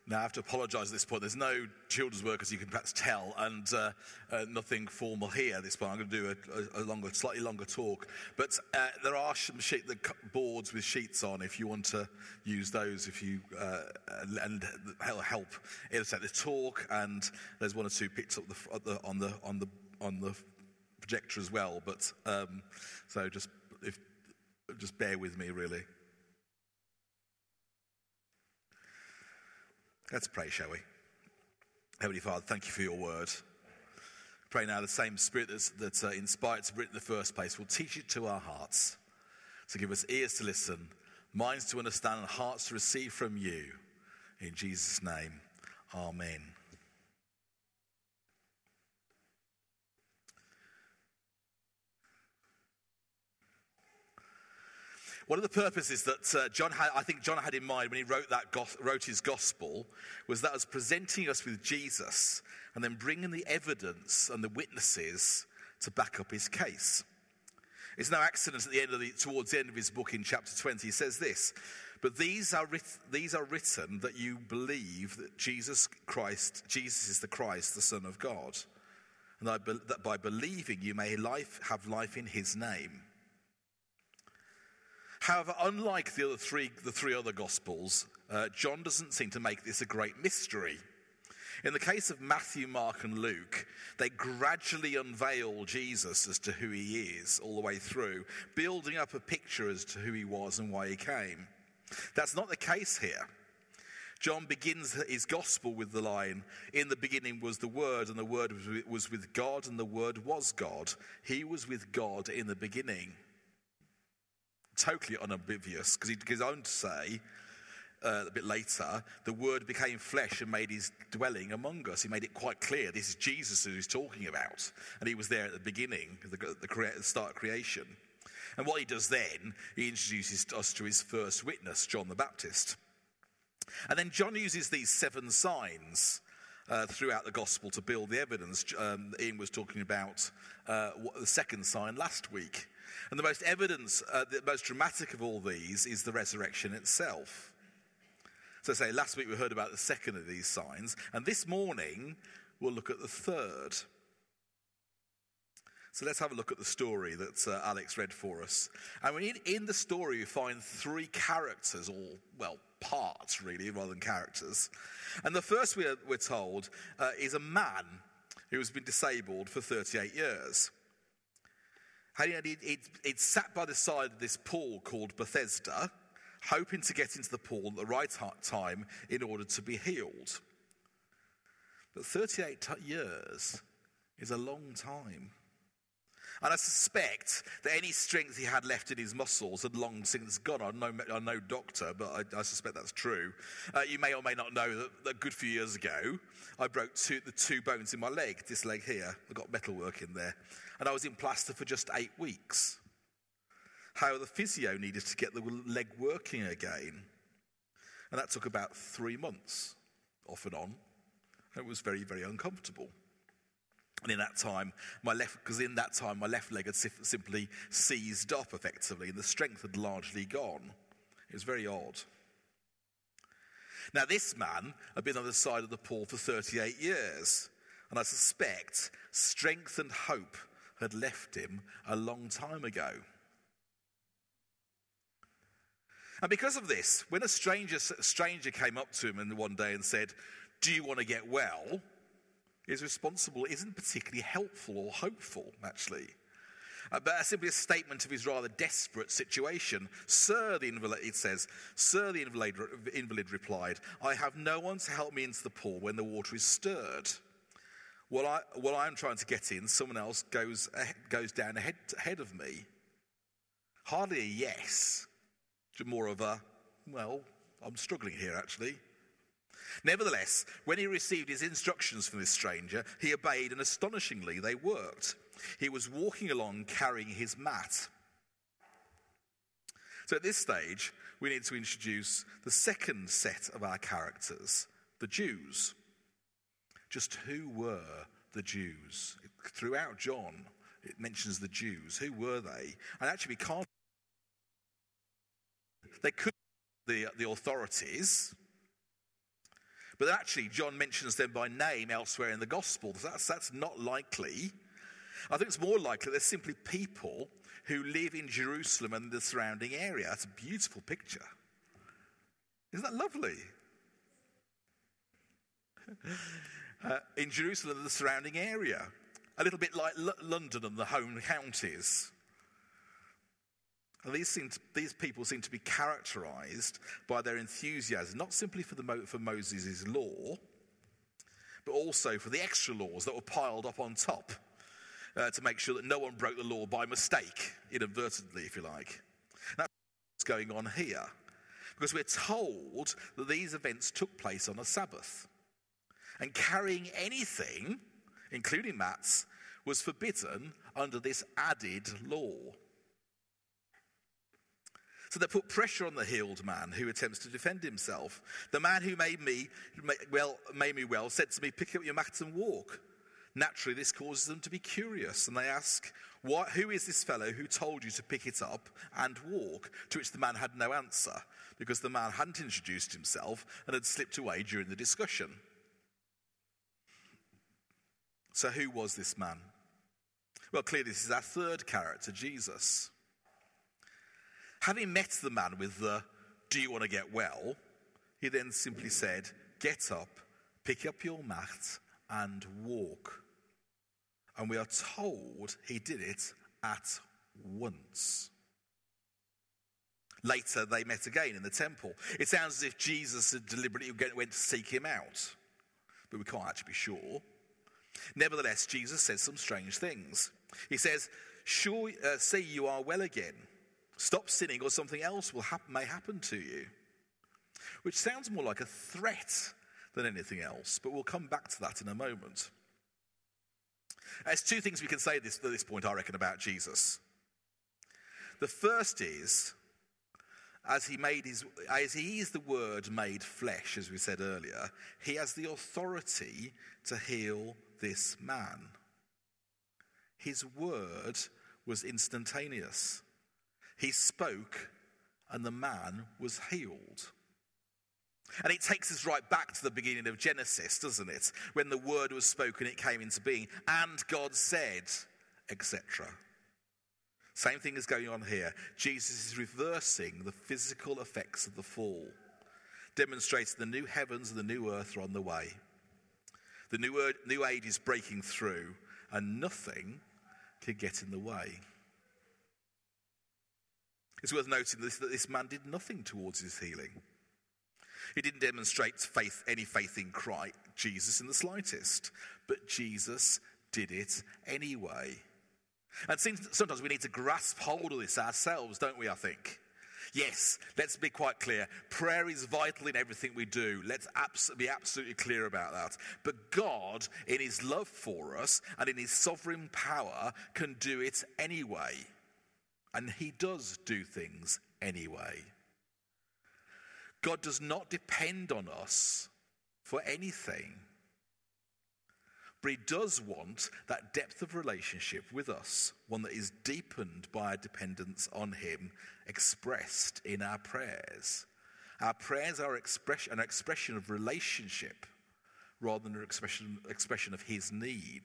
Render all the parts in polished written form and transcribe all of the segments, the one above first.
Now, I have to apologise at this point. There's no children's work, as you can perhaps tell, and nothing formal here at this point. I'm going to do a slightly longer talk. But there are some boards with sheets on if you want to use those, and help illustrate the talk. And there's one or two pictures up on the projector as well. But so just bear with me, really. Let's pray, shall we? Heavenly Father, thank you for your word. Pray now the same Spirit that inspired to written in the first place will teach it to our hearts, to give us ears to listen, minds to understand, and hearts to receive from you. In Jesus' name, amen. One of the purposes that John had in mind when he wrote his gospel was that as presenting us with Jesus and then bringing the evidence and the witnesses to back up his case. It's no accident towards the end of his book in chapter 20, he says this: "But these are written that you believe that Jesus is the Christ, the Son of God, and that by believing you may have life in his name." However, unlike the three other Gospels, John doesn't seem to make this a great mystery. In the case of Matthew, Mark, and Luke, they gradually unveil Jesus as to who he is all the way through, building up a picture as to who he was and why he came. That's not the case here. John begins his Gospel with the line, "In the beginning was the Word, and the Word was with God, and the Word was God. He was with God in the beginning." Totally unambiguous, because he goes on to say a bit later, "The Word became flesh and made his dwelling among us." He made it quite clear this is Jesus who he's talking about, and he was there at the beginning, the start of creation. And what he does then, he introduces us to his first witness, John the Baptist. And then John uses these 7 signs throughout the gospel to build the evidence. Ian was talking about the second sign last week. And the most dramatic of all these is the resurrection itself. So last week we heard about the second of these signs, and this morning we'll look at the third. So let's have a look at the story that Alex read for us. And in the story we find 3 characters, parts really, rather than characters. And the first we're told is a man who has been disabled for 38 years. He'd sat by the side of this pool called Bethesda, hoping to get into the pool at the right time in order to be healed. But 38 years is a long time. And I suspect that any strength he had left in his muscles had long since gone. I'm no doctor, but I suspect that's true. You may or may not know that a good few years ago, I broke the 2 bones in my leg, this leg here. I got metalwork in there. And I was in plaster for just 8 weeks. However, the physio needed to get the leg working again. And that took about 3 months, off and on. It was very, very uncomfortable. And in that time, my left leg had simply seized up effectively, and the strength had largely gone. It was very odd. Now, this man had been on the side of the pool for 38 years, and I suspect strength and hope had left him a long time ago. And because of this, when a stranger came up to him one day and said, "Do you want to get well?" his response isn't particularly helpful or hopeful, actually. But simply a statement of his rather desperate situation. "Sir," the invalid replied, "I have no one to help me into the pool when the water is stirred. While I'm trying to get in, someone else goes down ahead of me." Hardly a yes, more of a, I'm struggling here, actually. Nevertheless, when he received his instructions from this stranger, he obeyed, and astonishingly, they worked. He was walking along carrying his mat. So at this stage, we need to introduce the second set of our characters, the Jews. Just who were the Jews? Throughout John, it mentions the Jews. Who were they? And actually, they could be the authorities, but But actually, John mentions them by name elsewhere in the Gospels. That's not likely. I think it's more likely they're simply people who live in Jerusalem and the surrounding area. That's a beautiful picture. Isn't that lovely? In Jerusalem and the surrounding area. A little bit like London and the home counties. And these people seem to be characterized by their enthusiasm, not simply for Moses' law, but also for the extra laws that were piled up on top to make sure that no one broke the law by mistake, inadvertently, if you like. That's what's going on here, because we're told that these events took place on a Sabbath. And carrying anything, including mats, was forbidden under this added law. So they put pressure on the healed man who attempts to defend himself. The man who made me well said to me, pick up your mat and walk. Naturally, this causes them to be curious, and they ask, who is this fellow who told you to pick it up and walk? To which the man had no answer, because the man hadn't introduced himself and had slipped away during the discussion. So who was this man? Well, clearly this is our third character, Jesus. Having met the man with the, do you want to get well? He then simply said, get up, pick up your mat and walk. And we are told he did it at once. Later they met again in the temple. It sounds as if Jesus had deliberately went to seek him out, but we can't actually be sure. Nevertheless, Jesus says some strange things. He says, see you are well again. Stop sinning or something else may happen to you. Which sounds more like a threat than anything else, but we'll come back to that in a moment. There's two things we can say at this point, I reckon, about Jesus. The first is, as he is the Word made flesh, as we said earlier, he has the authority to heal this man. His word was instantaneous. He spoke and the man was healed. And it takes us right back to the beginning of Genesis, doesn't it? When the word was spoken, it came into being, and God said, etc. Same thing is going on here. Jesus is reversing the physical effects of the fall, demonstrating the new heavens and the new earth are on the way. The new age is breaking through, and nothing can get in the way. It's worth noting that this man did nothing towards his healing. He didn't demonstrate any faith in Christ, Jesus, in the slightest, but Jesus did it anyway. And sometimes we need to grasp hold of this ourselves, don't we, I think? Yes, let's be quite clear. Prayer is vital in everything we do. Let's be absolutely clear about that. But God, in his love for us and in his sovereign power, can do it anyway. And he does do things anyway. God does not depend on us for anything. But he does want that depth of relationship with us, one that is deepened by our dependence on him, expressed in our prayers. Our prayers are an expression of relationship rather than an expression of his need.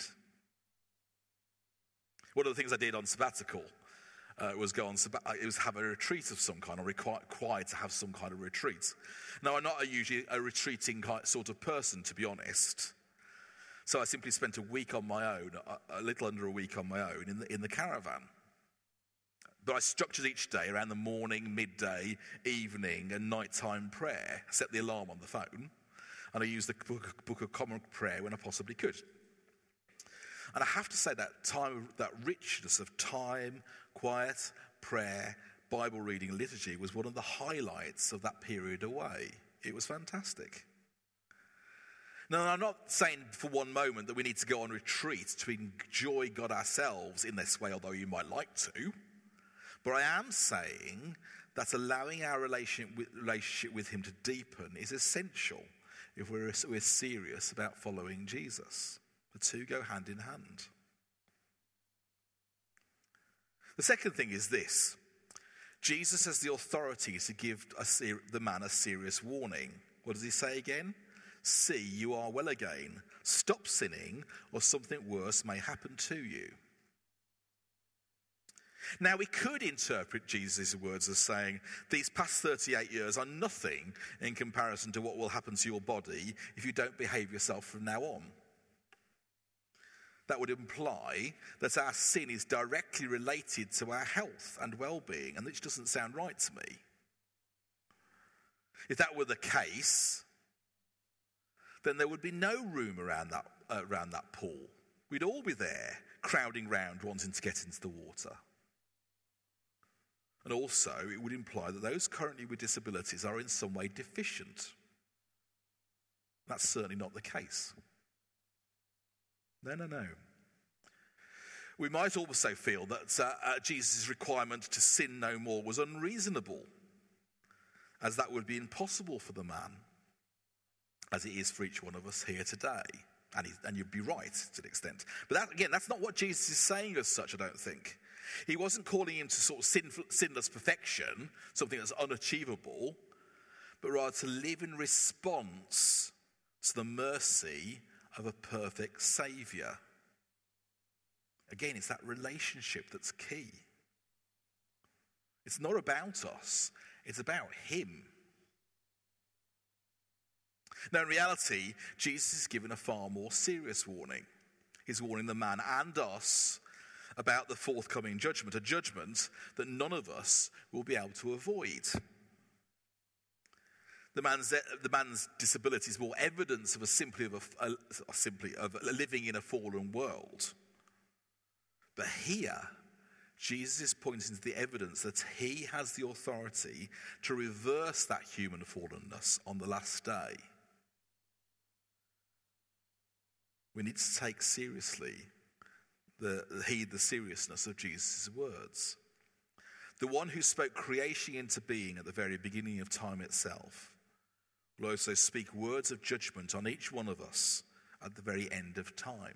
One of the things I did on sabbatical was have a retreat of some kind, or required to have some kind of retreat. Now, I'm not usually a retreating sort of person, to be honest. So I simply spent a week on my own, a little under a week on my own in the caravan. But I structured each day around the morning, midday, evening, and nighttime prayer. I set the alarm on the phone, and I used the Book of Common Prayer when I possibly could. And I have to say that richness of time, quiet, prayer, Bible reading, liturgy was one of the highlights of that period away. It was fantastic. Now, I'm not saying for one moment that we need to go on retreat to enjoy God ourselves in this way, although you might like to. But I am saying that allowing our relationship with him to deepen is essential if we're serious about following Jesus. The two go hand in hand. The second thing is this. Jesus has the authority to give the man a serious warning. What does he say again? See, you are well again. Stop sinning, or something worse may happen to you. Now, we could interpret Jesus' words as saying, these past 38 years are nothing in comparison to what will happen to your body if you don't behave yourself from now on. That would imply that our sin is directly related to our health and well-being, and which doesn't sound right to me. If that were the case, then there would be no room around that pool. We'd all be there, crowding round, wanting to get into the water. And also, it would imply that those currently with disabilities are in some way deficient. That's certainly not the case. No. We might also feel that Jesus' requirement to sin no more was unreasonable, as that would be impossible for the man, as it is for each one of us here today. And you'd be right to an extent. But that's not what Jesus is saying as such, I don't think. He wasn't calling him to sort of sinless perfection, something that's unachievable, but rather to live in response to the mercy of a perfect Saviour. Again, it's that relationship that's key. It's not about us, it's about him. Now, in reality, Jesus is given a far more serious warning. He's warning the man and us about the forthcoming judgment, a judgment that none of us will be able to avoid. The man's disability is more evidence of simply of living in a fallen world. But here, Jesus is pointing to the evidence that he has the authority to reverse that human fallenness on the last day. We need to take seriously heed the seriousness of Jesus' words. The one who spoke creation into being at the very beginning of time itself will also speak words of judgment on each one of us at the very end of time.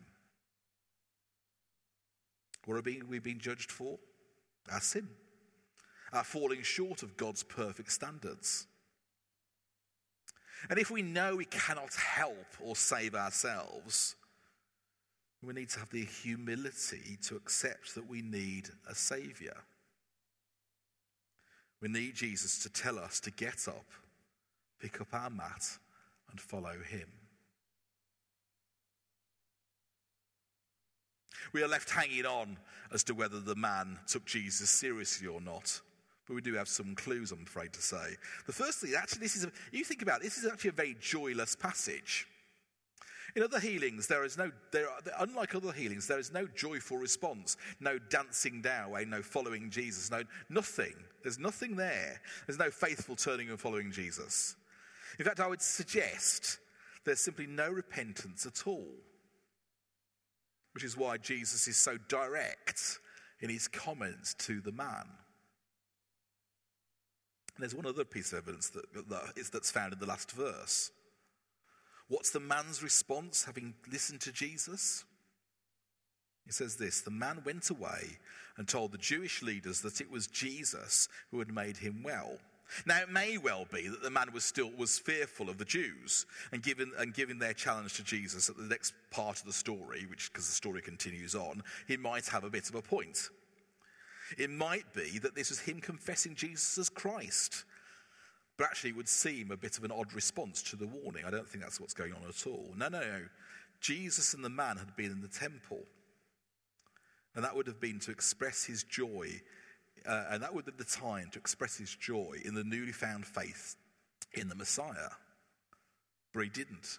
What are we being judged for? Our sin, our falling short of God's perfect standards. And if we know we cannot help or save ourselves, we need to have the humility to accept that we need a Saviour. We need Jesus to tell us to get up, pick up our mat, and follow him. We are left hanging on as to whether the man took Jesus seriously or not. But we do have some clues, I'm afraid to say. The first thing, actually, you think about it, this is actually a very joyless passage. In other healings, unlike other healings, there is no joyful response, no dancing down away, no following Jesus, nothing. There's nothing there. There's no faithful turning and following Jesus. In fact, I would suggest there's simply no repentance at all, which is why Jesus is so direct in his comments to the man. And there's one other piece of evidence that's found in the last verse. What's the man's response, having listened to Jesus? He says this: the man went away and told the Jewish leaders that it was Jesus who had made him well. Now, it may well be that the man was fearful of the Jews and given their challenge to Jesus at the next part of the story, because the story continues on, he might have a bit of a point. It might be that this was him confessing Jesus as Christ. But actually, it would seem a bit of an odd response to the warning. I don't think that's what's going on at all. No. Jesus and the man had been in the temple. And that would have been to express his joy. And that would have been the time to express his joy in the newly found faith in the Messiah. But he didn't.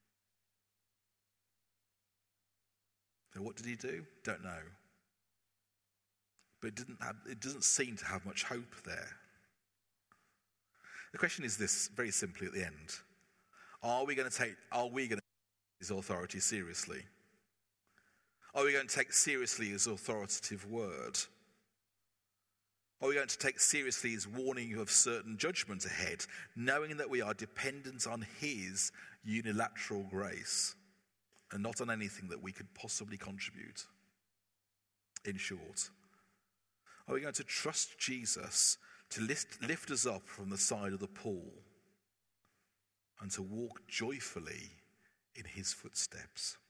So what did he do? Don't know. But it doesn't seem to have much hope there. The question is this, very simply at the end: Are we going to take his authority seriously? Are we going to take seriously his authoritative word? Are we going to take seriously his warning of certain judgment ahead, knowing that we are dependent on his unilateral grace and not on anything that we could possibly contribute? In short, are we going to trust Jesus to lift us up from the side of the pool and to walk joyfully in his footsteps.